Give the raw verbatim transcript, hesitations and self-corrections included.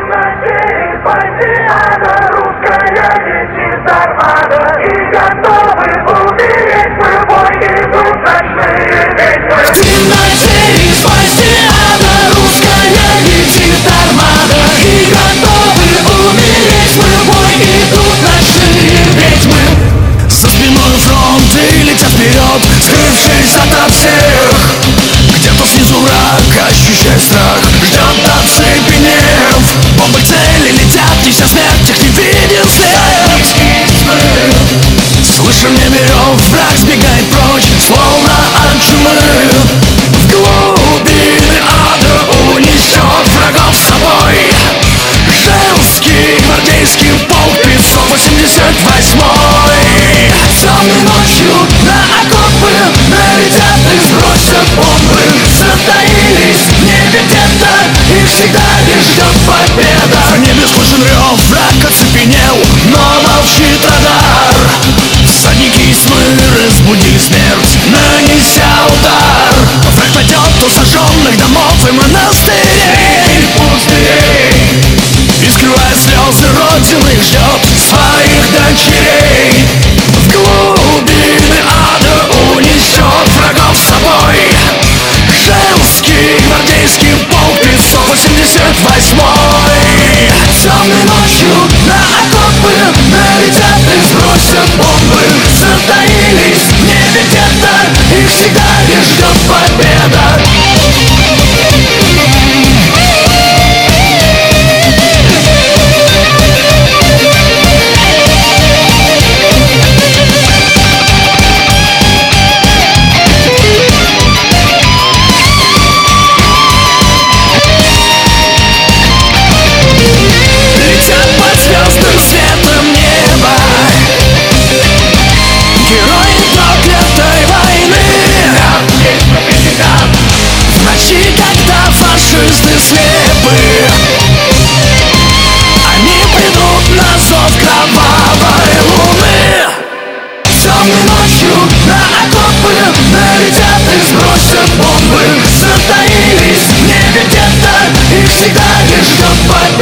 Скрывшись ото всех, где-то снизу враг, ощущая страх, ждет оцепенев. Бомбы цели летят, неся смерть, их не видел след. Слышим небе рев, враг сбегает прочь, словно от чумы. В глубины ада унесет врагов с собой женский гвардейский полк пятьсот восемьдесят восьмой. Темной ночью на окопы налетят и сбросят бомбы. Затаились в небе где-то, их всегда лишь ждет победа. В небе слышен рев, враг оцепенел, но молчит радар. Всадники из тьмы разбудили смерть, нанеся удар. Враг пойдет у сожженных домов и монастырей, пустырей, и скрывая слезы родины, ждет своих дочерей. В глубины ада унесет врагов с собой женский гвардейский полк пятьсот восемьдесят восьмой. Темной ночью на окопы налетят и сбросят бомбы. Затаились в небе где-то, их всегда лишь ждет победа. Когда фашисты слепы, они придут на зов кровавой луны. Темной ночью на окопы налетят и сбросят бомбы. Затаились в небе где-то, их всегда лишь ждет победа.